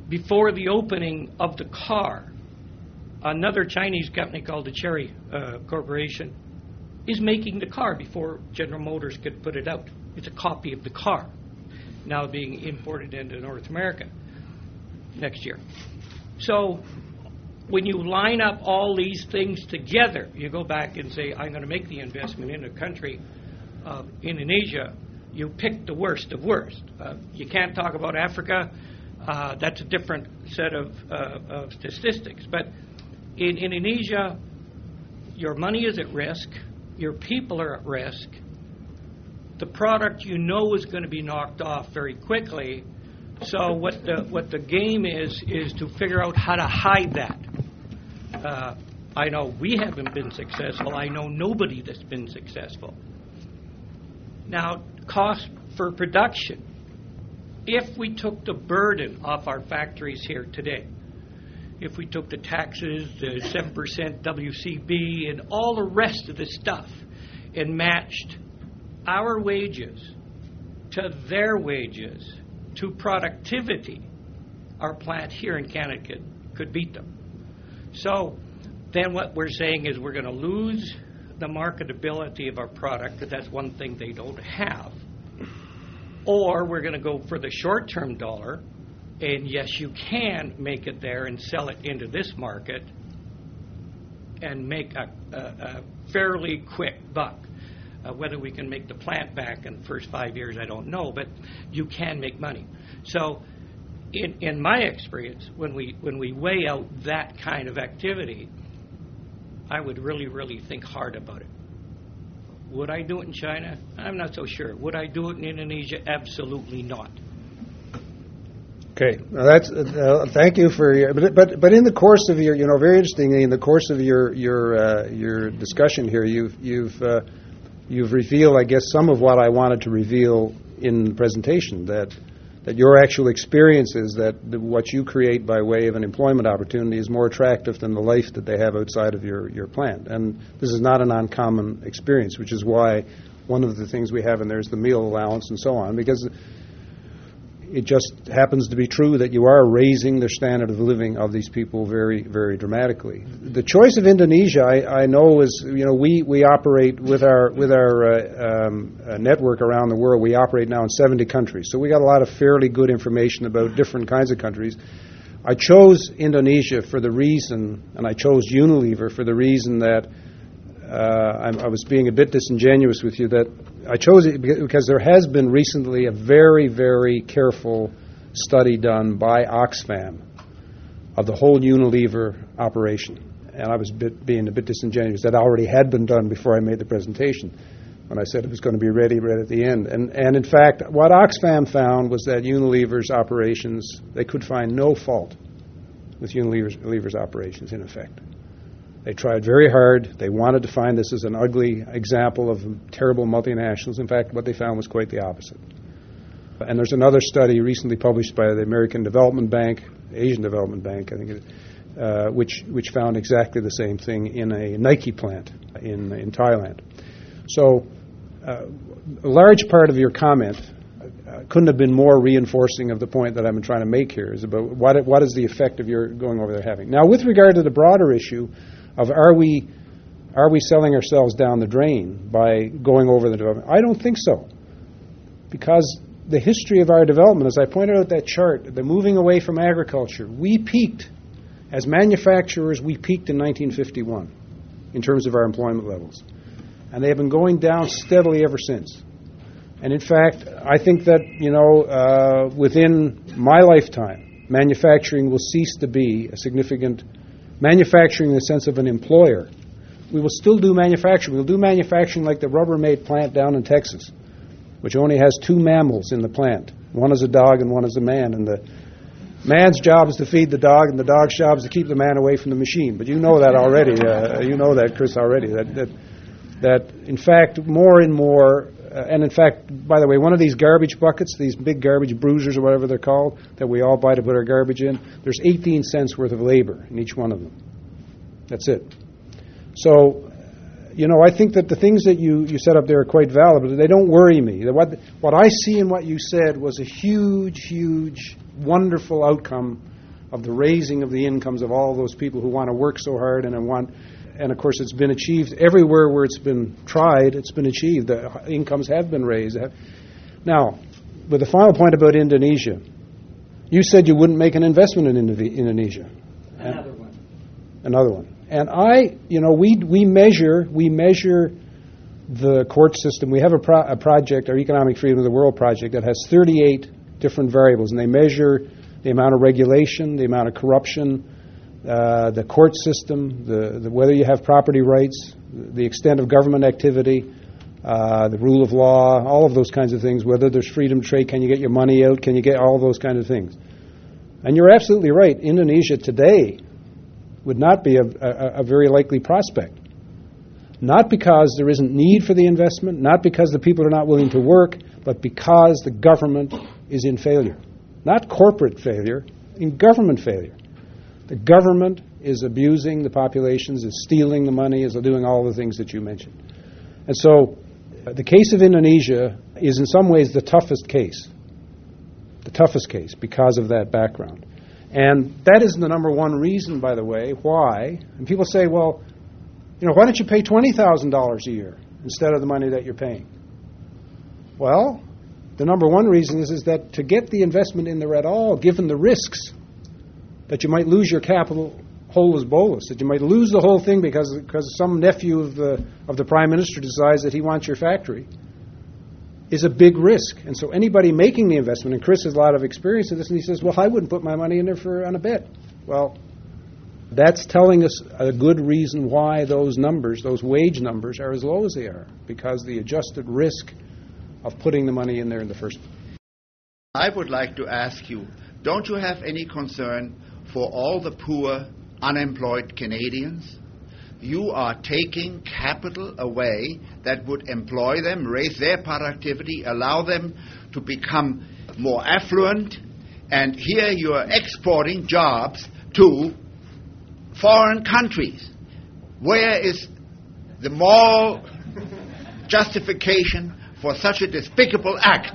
before the opening of the car, another Chinese company called the Chery uh, Corporation is making the car before General Motors could put it out. It's a copy of the car now being imported into North America next year. So when you line up all these things together, you go back and say, I'm going to make the investment in a country of Indonesia, you pick the worst of worst. Uh, you can't talk about Africa. Uh, that's a different set of, uh, of statistics. But in Indonesia, your money is at risk. Your people are at risk. The product you know is going to be knocked off very quickly. So what the what the game is is to figure out how to hide that. Uh, I know we haven't been successful. I know nobody that's been successful. Now, cost for production. If we took the burden off our factories here today, if we took the taxes, the seven percent W C B, and all the rest of the stuff, and matched our wages to their wages, to productivity, our plant here in Canada could, could beat them. So then what we're saying is we're going to lose the marketability of our product, because that's one thing they don't have. Or we're going to go for the short-term dollar, and yes, you can make it there and sell it into this market and make a, a, a fairly quick buck. Uh, whether we can make the plant back in the first five years, I don't know, but you can make money. So in, in my experience, when we when we weigh out that kind of activity, I would really, really think hard about it. Would I do it in China? I'm not so sure. Would I do it in Indonesia? Absolutely not. Okay, now that's uh, thank you for your, but but but in the course of your, you know, very interestingly, in the course of your your uh, your discussion here, you've you've uh, you've revealed, I guess, some of what I wanted to reveal in the presentation, that that your actual experience is that the, what you create by way of an employment opportunity is more attractive than the life that they have outside of your, your plant. And this is not an uncommon experience, which is why one of the things we have in there is the meal allowance and so on, because it just happens to be true that you are raising the standard of living of these people very, very dramatically. The choice of Indonesia, I, I know, is, you know, we, we operate with our with our uh, um, uh, network around the world. We operate now in seventy countries, so we got a lot of fairly good information about different kinds of countries. I chose Indonesia for the reason, and I chose Unilever for the reason that uh, I, I was being a bit disingenuous with you, that I chose it because there has been recently a very, very careful study done by Oxfam of the whole Unilever operation. And I was a bit, being a bit disingenuous. That already had been done before I made the presentation, when I said it was going to be ready right at the end. And, and in fact, what Oxfam found was that Unilever's operations, they could find no fault with Unilever's, Unilever's operations, in effect. They tried very hard. They wanted to find this as an ugly example of terrible multinationals. In fact, what they found was quite the opposite. And there's another study recently published by the American Development Bank, Asian Development Bank, I think, it, uh, which which found exactly the same thing in a Nike plant in in Thailand. So, uh, a large part of your comment uh, couldn't have been more reinforcing of the point that I've been trying to make here, is about what what is the effect of your going over there having. Now, with regard to the broader issue of are we are we selling ourselves down the drain by going over the development? I don't think so, because the history of our development, as I pointed out that chart, the moving away from agriculture, we peaked as manufacturers. We peaked in nineteen fifty-one in terms of our employment levels, and they have been going down steadily ever since. And in fact, I think that, you know, uh, within my lifetime, manufacturing will cease to be a significant manufacturing in the sense of an employer. We will still do manufacturing. We'll do manufacturing like the Rubbermaid plant down in Texas, which only has two mammals in the plant. One is a dog and one is a man. And the man's job is to feed the dog, and the dog's job is to keep the man away from the machine. But you know that already. Uh, you know that, Chris, already. That, that, that in fact, more and more, uh, and in fact, by the way, one of these garbage buckets, these big garbage bruisers or whatever they're called, that we all buy to put our garbage in, there's eighteen cents worth of labor in each one of them. That's it. So, you know, I think that the things that you, you set up there are quite valid, but they don't worry me. What, what I see in what you said was a huge, huge, wonderful outcome of the raising of the incomes of all those people who want to work so hard and want, and of course it's been achieved everywhere where it's been tried, it's been achieved. The incomes have been raised. Now, with the final point about Indonesia, you said you wouldn't make an investment in Indo- Indonesia. Another one. Another one. And I, you know, we we measure we measure the court system. We have a, pro- a project, our Economic Freedom of the World project, that has thirty-eight different variables, and they measure the amount of regulation, the amount of corruption, uh, the court system, the, the whether you have property rights, the extent of government activity, uh, the rule of law, all of those kinds of things. Whether there's freedom to trade, can you get your money out? Can you get all those kinds of things? And you're absolutely right. Indonesia today would not be a, a, a very likely prospect. Not because there isn't need for the investment, not because the people are not willing to work, but because the government is in failure. Not corporate failure, in government failure. The government is abusing the populations, is stealing the money, is doing all the things that you mentioned. And so uh, the case of Indonesia is in some ways the toughest case. The toughest case because of that background. And that is the number one reason, by the way, why. And people say, well, you know, why don't you pay twenty thousand dollars a year instead of the money that you're paying? Well, the number one reason is, is that to get the investment in there at all, given the risks that you might lose your capital holus bolus, that you might lose the whole thing because because some nephew of the of the Prime Minister decides that he wants your factory, is a big risk. And so anybody making the investment, and Chris has a lot of experience in this, and he says, well, I wouldn't put my money in there for on a bet. Well, that's telling us a good reason why those numbers, those wage numbers, are as low as they are, because the adjusted risk of putting the money in there in the first place. I would like to ask you, don't you have any concern for all the poor, unemployed Canadians? You are taking capital away that would employ them, raise their productivity, allow them to become more affluent, and here you are exporting jobs to foreign countries. Where is the moral justification for such a despicable act?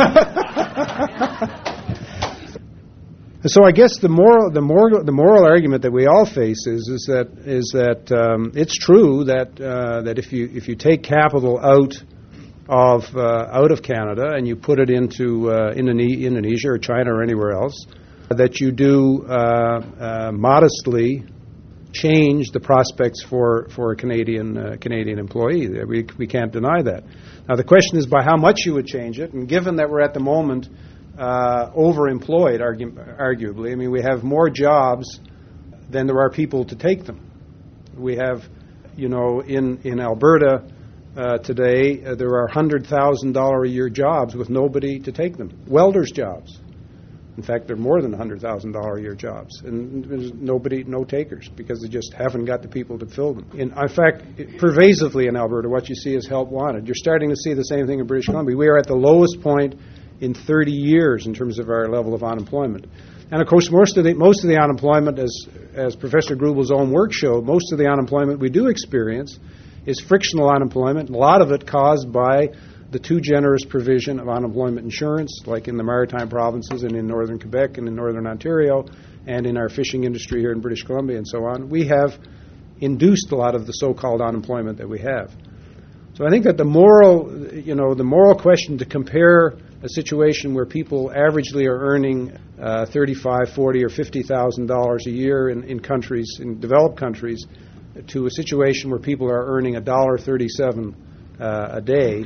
So I guess the moral, the moral, the moral argument that we all face is is that is that um, it's true that uh, that if you if you take capital out of uh, out of Canada and you put it into uh, Indone- Indonesia or China or anywhere else, that you do uh, uh, modestly change the prospects for for a Canadian uh, Canadian employee. We we can't deny that. Now the question is by how much you would change it, and given that we're at the moment Uh, overemployed, argu- arguably. I mean, we have more jobs than there are people to take them. We have, you know, in, in Alberta uh, today, uh, there are one hundred thousand dollars a year jobs with nobody to take them. Welders' jobs. In fact, they're more than one hundred thousand dollars a year jobs. And there's nobody, no takers, because they just haven't got the people to fill them. In, in fact, pervasively in Alberta, what you see is help wanted. You're starting to see the same thing in British Columbia. We are at the lowest point in thirty years in terms of our level of unemployment. And of course, most of the most of the unemployment, as as Professor Grubel's own work showed, most of the unemployment we do experience is frictional unemployment, a lot of it caused by the too generous provision of unemployment insurance, like in the Maritime provinces and in northern Quebec and in northern Ontario, and in our fishing industry here in British Columbia and so on. We have induced a lot of the so-called unemployment that we have. So I think that the moral, you know, the moral question to compare a situation where people averagely are earning uh, thirty-five, forty, or fifty thousand dollars a year in, in countries, in developed countries, to a situation where people are earning a dollar thirty-seven uh, a day.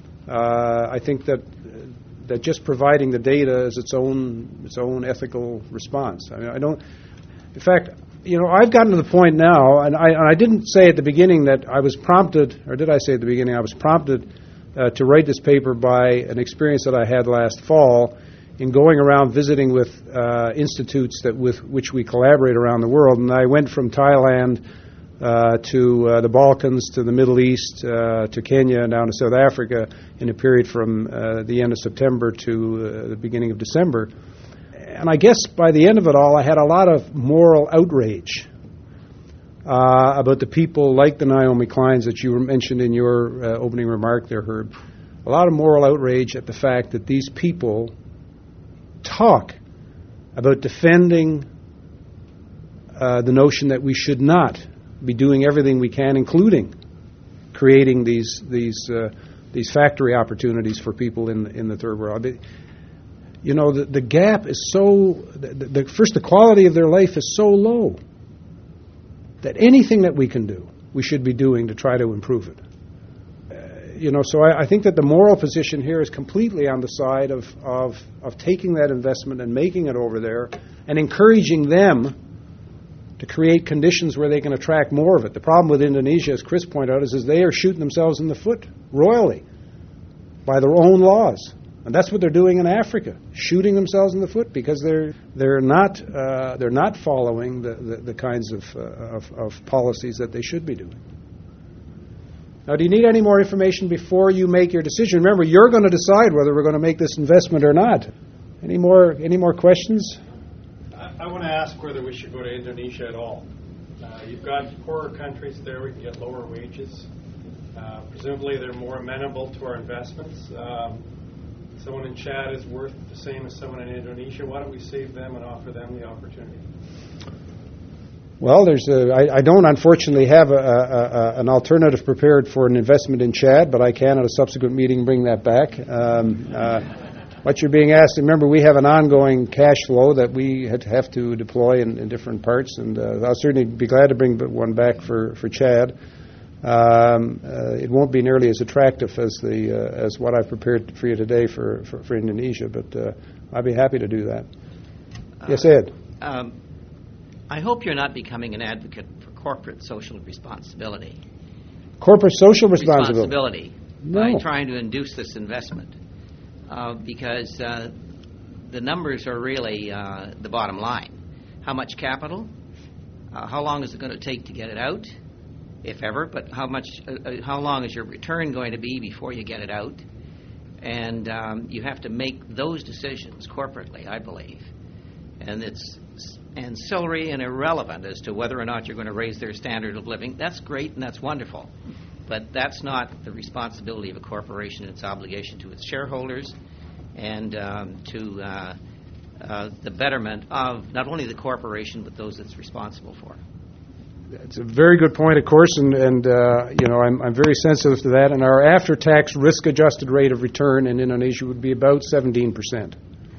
Uh, I think that that just providing the data is its own its own ethical response. I mean, I don't. In fact, you know, I've gotten to the point now, and I, and I didn't say at the beginning that I was prompted, or did I say at the beginning I was prompted Uh, to write this paper by an experience that I had last fall in going around visiting with uh, institutes that with which we collaborate around the world. And I went from Thailand uh, to uh, the Balkans, to the Middle East, uh, to Kenya, and down to South Africa in a period from uh, the end of September to uh, the beginning of December. And I guess by the end of it all, I had a lot of moral outrage Uh, about the people like the Naomi Kleins that you mentioned in your uh, opening remark there, Herb. A lot of moral outrage at the fact that these people talk about defending uh, the notion that we should not be doing everything we can, including creating these these uh, these factory opportunities for people in in the third world. You know, the, the gap is so, the, the, first, the quality of their life is so low that anything that we can do, we should be doing to try to improve it. Uh, you know, so I, I think that the moral position here is completely on the side of, of, of taking that investment and making it over there and encouraging them to create conditions where they can attract more of it. The problem with Indonesia, as Chris pointed out, is, is they are shooting themselves in the foot royally by their own laws. And that's what they're doing in Africa, shooting themselves in the foot because they're they're not uh, they're not following the, the, the kinds of, uh, of of policies that they should be doing. Now, do you need any more information before you make your decision? Remember, you're going to decide whether we're going to make this investment or not. Any more any more questions? I, I want to ask whether we should go to Indonesia at all. Uh, you've got poorer countries there; we can get lower wages. Uh, presumably, they're more amenable to our investments. Um, Someone in Chad is worth the same as someone in Indonesia. Why don't we save them and offer them the opportunity? Well, there's a, I, I don't unfortunately have a, a, a, an alternative prepared for an investment in Chad, but I can at a subsequent meeting bring that back. Um, uh, what you're being asked, remember, we have an ongoing cash flow that we have to deploy in, in different parts, and uh, I'll certainly be glad to bring one back for, for Chad. Um, uh, it won't be nearly as attractive as the uh, as what I've prepared for you today for, for, for Indonesia, but uh, I'd be happy to do that. Uh, yes, Ed. Um, I hope you're not becoming an advocate for corporate social responsibility. Corporate social responsibility? Responsibility No. by trying to induce this investment, uh, because uh, the numbers are really uh, the bottom line. How much capital? Uh, how long is it going to take to get it out? If ever, but how much? Uh, how long is your return going to be before you get it out? And um, you have to make those decisions corporately, I believe. And it's ancillary and irrelevant as to whether or not you're going to raise their standard of living. That's great and that's wonderful, but that's not the responsibility of a corporation. Its obligation to its shareholders and um, to uh, uh, the betterment of not only the corporation but those it's responsible for. It's a very good point, of course, and, and uh, you know, I'm, I'm very sensitive to that. And our after-tax risk-adjusted rate of return in Indonesia would be about seventeen percent.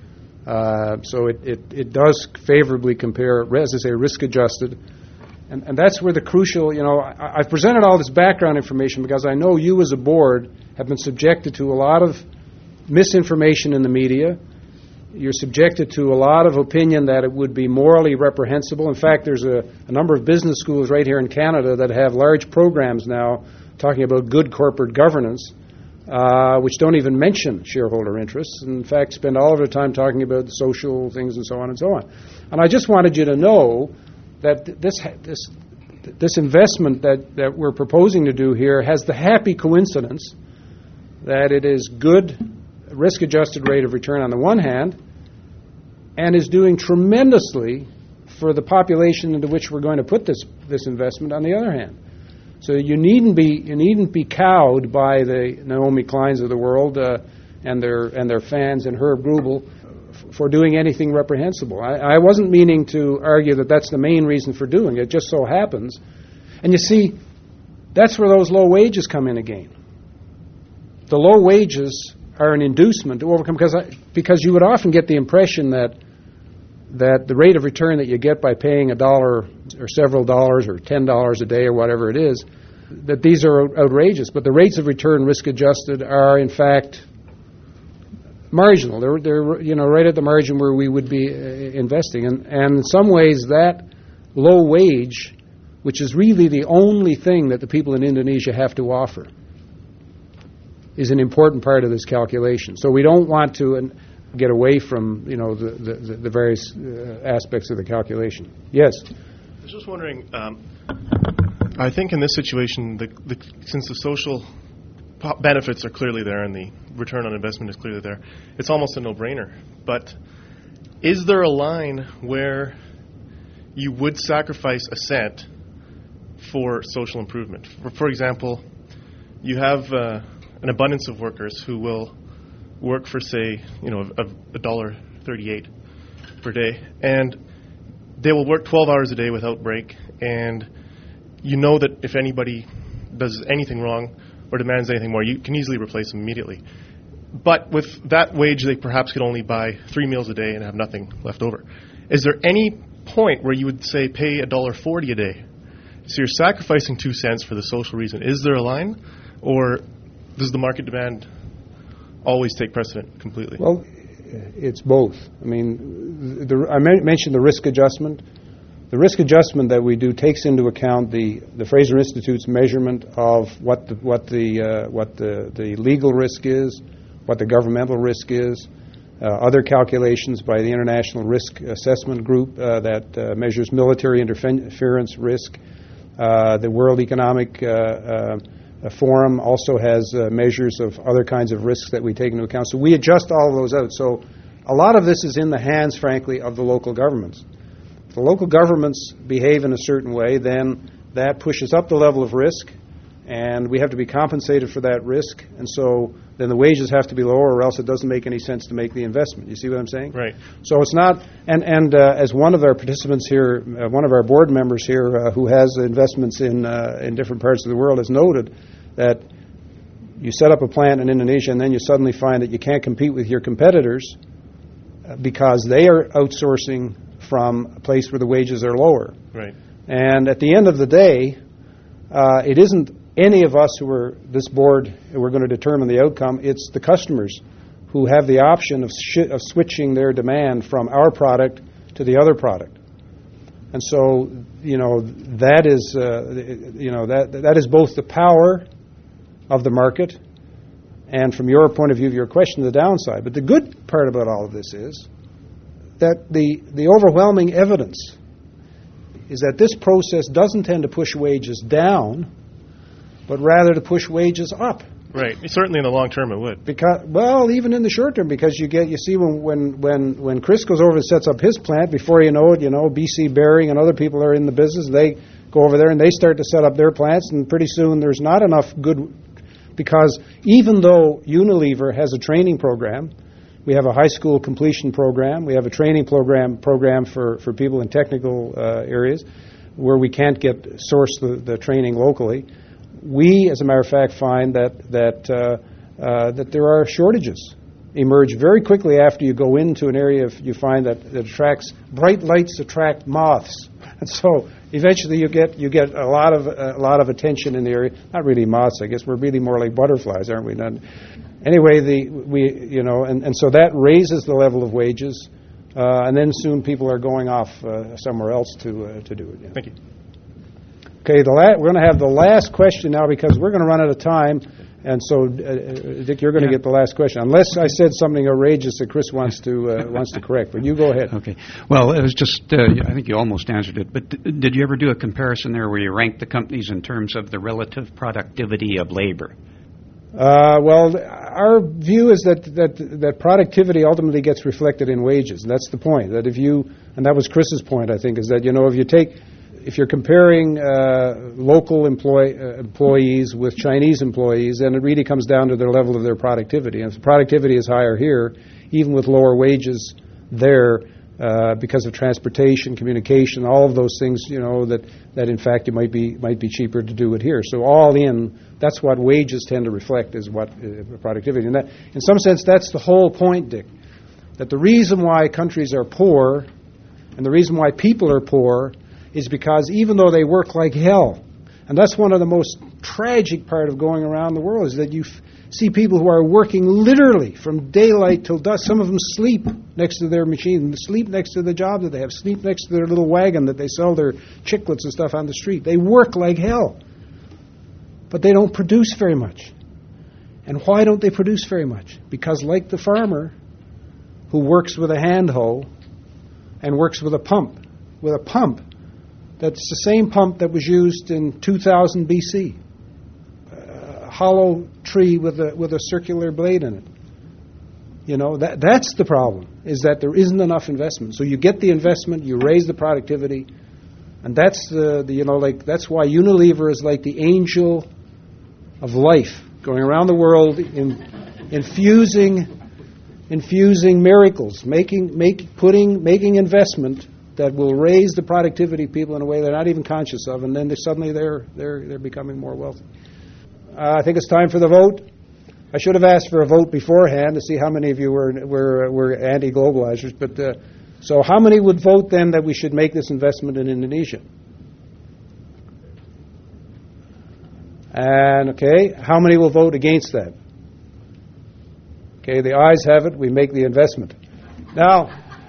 Uh, so it, it, it does favorably compare, as I say, risk-adjusted. And, and that's where the crucial, you know, I, I've presented all this background information because I know you as a board have been subjected to a lot of misinformation in the media. You're subjected to a lot of opinion that it would be morally reprehensible. In fact, there's a, a number of business schools right here in Canada that have large programs now talking about good corporate governance, uh, which don't even mention shareholder interests. In fact, spend all of their time talking about social things and so on and so on. And I just wanted you to know that this this this investment that, that we're proposing to do here has the happy coincidence that it is good risk-adjusted rate of return on the one hand, and is doing tremendously for the population into which we're going to put this this investment on the other hand. So you needn't be you needn't be cowed by the Naomi Kleins of the world uh, and their and their fans and Herb Grubel f- for doing anything reprehensible. I, I wasn't meaning to argue that that's the main reason for doing it. It just so happens, and you see, that's where those low wages come in again. The low wages are an inducement to overcome, because I, because you would often get the impression that that the rate of return that you get by paying a dollar or several dollars or ten dollars a day or whatever it is, that these are outrageous. But the rates of return, risk adjusted, are in fact marginal. They're they're you know right at the margin where we would be uh, investing, and and in some ways that low wage, which is really the only thing that the people in Indonesia have to offer, is an important part of this calculation. So we don't want to get away from, you know, the, the, the various uh, aspects of the calculation. Yes? I was just wondering, um, I think in this situation, the, the, since the social benefits are clearly there and the return on investment is clearly there, it's almost a no-brainer. But is there a line where you would sacrifice a cent for social improvement? For, for example, you have uh, an abundance of workers who will work for, say, you know, a, a dollar thirty-eight per day, and they will work twelve hours a day without break, and you know that if anybody does anything wrong or demands anything more, you can easily replace them immediately. But with that wage, they perhaps could only buy three meals a day and have nothing left over. Is there any point where you would say pay one dollar forty a day? So you're sacrificing two cents for the social reason. Is there a line, or does the market demand always take precedent completely? Well, it's both. I mean, the, I mentioned the risk adjustment. The risk adjustment that we do takes into account the, the Fraser Institute's measurement of what the what the uh, what the, the legal risk is, what the governmental risk is, uh, other calculations by the International Risk Assessment Group uh, that uh, measures military interference risk. Uh, the World Economic uh, uh, Forum also has uh, measures of other kinds of risks that we take into account. So we adjust all of those out. So a lot of this is in the hands, frankly, of the local governments. If the local governments behave in a certain way, then that pushes up the level of risk, and we have to be compensated for that risk. And so then the wages have to be lower, or else it doesn't make any sense to make the investment. You see what I'm saying? Right. So it's not, and, and uh, as one of our participants here, uh, one of our board members here uh, who has investments in, uh, in different parts of the world has noted that you set up a plant in Indonesia and then you suddenly find that you can't compete with your competitors because they are outsourcing from a place where the wages are lower. Right. And at the end of the day, uh, it isn't any of us who are this board who are going to determine the outcome. It's the customers who have the option of, sh- of switching their demand from our product to the other product. And so, you know, that is, uh, you know, that that is both the power of the market and, from your point of view of your question, the downside. But the good part about all of this is that the the overwhelming evidence is that this process doesn't tend to push wages down, but rather to push wages up. Right. Certainly in the long term it would. Because, well, even in the short term, because you get, you see, when when when when Chris goes over and sets up his plant, before you know it, you know, B C Bearing and other people are in the business. They go over there and they start to set up their plants, and pretty soon there's not enough good, because even though Unilever has a training program, we have a high school completion program, we have a training program program for, for people in technical uh, areas where we can't get source the, the training locally. We, as a matter of fact, find that that uh, uh, that there are shortages emerge very quickly after you go into an area. If you find that it attracts bright lights attract moths, and so eventually you get you get a lot of a lot of attention in the area. Not really moths, I guess. We're really more like butterflies, aren't we? Not, anyway, the we you know, and, and so that raises the level of wages, uh, and then soon people are going off uh, somewhere else to uh, to do it. Yeah. Thank you. Okay, the la- we're going to have the last question now because we're going to run out of time, and so uh, Dick, you're going to yeah. get the last question, unless I said something outrageous that Chris wants to uh, wants to correct. But you go ahead. Okay. Well, it was just uh, I think you almost answered it. But th- did you ever do a comparison there where you ranked the companies in terms of the relative productivity of labor? Uh, well, our view is that, that that productivity ultimately gets reflected in wages. And that's the point. That if you, and that was Chris's point, I think, is that, you know, if you take. If you're comparing uh, local employ, uh, employees with Chinese employees, then it really comes down to their level of their productivity. And if the productivity is higher here, even with lower wages there, uh, because of transportation, communication, all of those things, you know, that, that in fact it might be might be cheaper to do it here. So all in, that's what wages tend to reflect, is what uh, productivity. And that, in some sense, that's the whole point, Dick. That the reason why countries are poor, and the reason why people are poor, is because even though they work like hell, and that's one of the most tragic part of going around the world, is that you f- see people who are working literally from daylight till dusk. Some of them sleep next to their machine, sleep next to the job that they have, sleep next to their little wagon that they sell their chiclets and stuff on the street. They work like hell, but they don't produce very much. And why don't they produce very much? Because like the farmer who works with a hand hoe and works with a pump, with a pump, that's the same pump that was used in two thousand B C. A hollow tree with a with a circular blade in it. You know, that that's the problem, is that there isn't enough investment. So you get the investment, you raise the productivity, and that's the, the you know, like that's why Unilever is like the angel of life, going around the world in, infusing infusing miracles, making make putting making investment that will raise the productivity of people in a way they're not even conscious of, and then they, suddenly they're, they're, they're becoming more wealthy. Uh, I think it's time for the vote. I should have asked for a vote beforehand to see how many of you were, were, were anti-globalizers, but uh, so how many would vote then that we should make this investment in Indonesia? And, okay, how many will vote against that? Okay, the ayes have it. We make the investment. Now,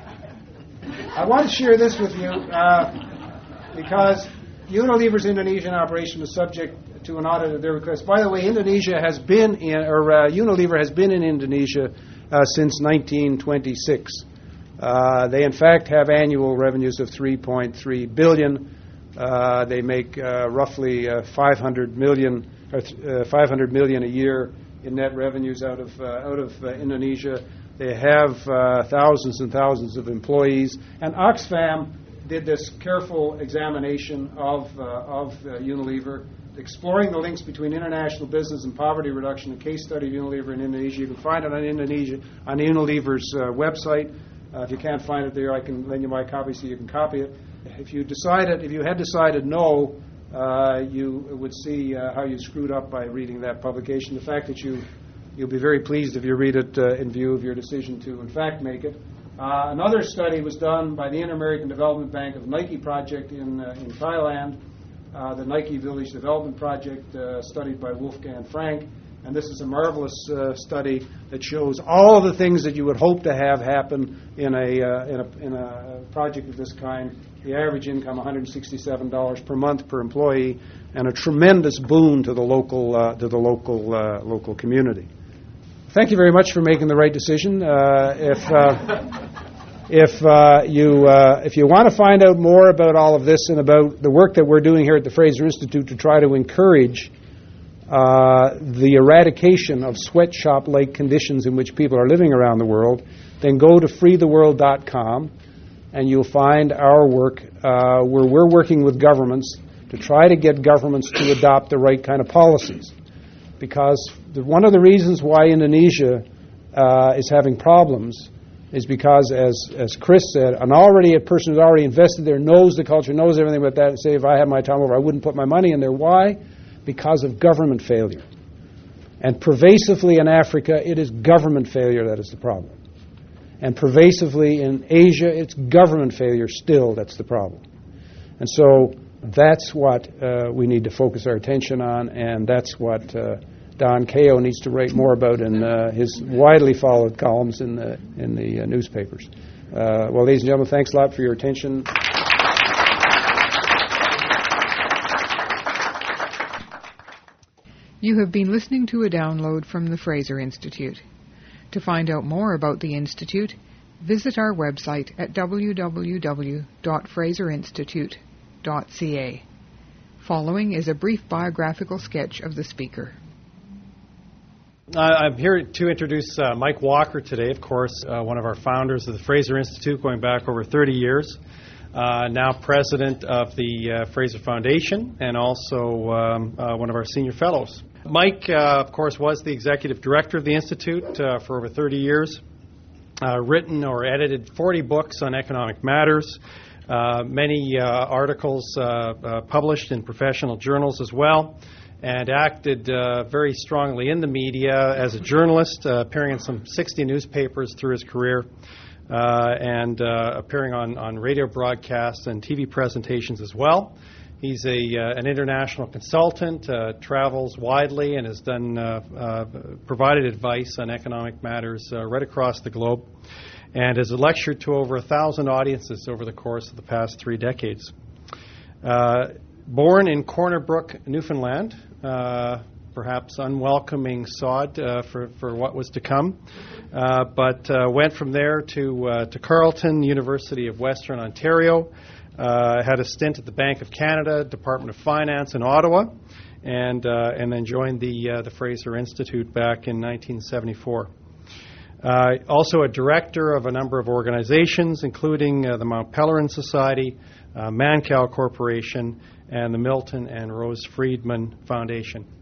I want to share this with you uh, because Unilever's Indonesian operation was subject to an audit at their request. By the way, Indonesia has been in, or uh, Unilever has been in Indonesia uh, since nineteen twenty-six. Uh, they, in fact, have annual revenues of three point three billion dollars. Uh, they make uh, roughly uh, five hundred million, or th- uh, five hundred million a year in net revenues out of uh, out of uh, Indonesia. They have uh, thousands and thousands of employees. And Oxfam did this careful examination of uh, of uh, Unilever, exploring the links between international business and poverty reduction. A case study of Unilever in Indonesia. You can find it on Indonesia on Unilever's uh, website. Uh, if you can't find it there, I can lend you my copy so you can copy it. If you decided, if you had decided no, uh, you would see uh, how you screwed up by reading that publication. The fact that you you'll be very pleased if you read it uh, in view of your decision to, in fact, make it. Uh, another study was done by the Inter-American Development Bank of the Nike project in uh, in Thailand, uh, the Nike Village Development Project, uh, studied by Wolfgang Frank. And this is a marvelous uh, study that shows all of the things that you would hope to have happen in a, uh, in a in a project of this kind. The average income, one hundred sixty-seven dollars per month per employee, and a tremendous boon to the local uh, to the local uh, local community. Thank you very much for making the right decision. Uh, if uh, if uh, you uh, if you want to find out more about all of this and about the work that we're doing here at the Fraser Institute to try to encourage Uh, the eradication of sweatshop-like conditions in which people are living around the world, then go to free the world dot com and you'll find our work uh, where we're working with governments to try to get governments to adopt the right kind of policies. Because the, one of the reasons why Indonesia uh, is having problems is because, as as Chris said, an already a person who's already invested there knows the culture, knows everything about that, and say, if I had my time over, I wouldn't put my money in there. Why? Because of government failure. And pervasively in Africa, it is government failure that is the problem. And pervasively in Asia, it's government failure still that's the problem. And so that's what uh, we need to focus our attention on, and that's what uh, Don Kao needs to write more about in uh, his widely followed columns in the, in the uh, newspapers. Uh, well, ladies and gentlemen, thanks a lot for your attention. You have been listening to a download from the Fraser Institute. To find out more about the Institute, visit our website at w w w dot fraser institute dot c a. Following is a brief biographical sketch of the speaker. Uh, I'm here to introduce uh, Mike Walker today, of course, uh, one of our founders of the Fraser Institute going back over thirty years. Uh, now president of the uh, Fraser Foundation and also um, uh, one of our senior fellows. Mike, uh, of course, was the executive director of the Institute uh, for over thirty years, uh, written or edited forty books on economic matters, uh, many uh, articles uh, uh, published in professional journals as well, and acted uh, very strongly in the media as a journalist, uh, appearing in some sixty newspapers through his career. Uh, and uh, appearing on, on radio broadcasts and T V presentations as well. He's a uh, an international consultant, uh, travels widely, and has done uh, uh, provided advice on economic matters uh, right across the globe, and has lectured to over a thousand audiences over the course of the past three decades. Uh, born in Corner Brook, Newfoundland, uh, perhaps unwelcoming sod uh, for, for what was to come, uh, but uh, went from there to uh, to Carleton, University of Western Ontario, uh, had a stint at the Bank of Canada, Department of Finance in Ottawa, and uh, and then joined the uh, the Fraser Institute back in nineteen seventy-four. Uh, also a director of a number of organizations, including uh, the Mount Pelerin Society, uh, Mancow Corporation, and the Milton and Rose Friedman Foundation.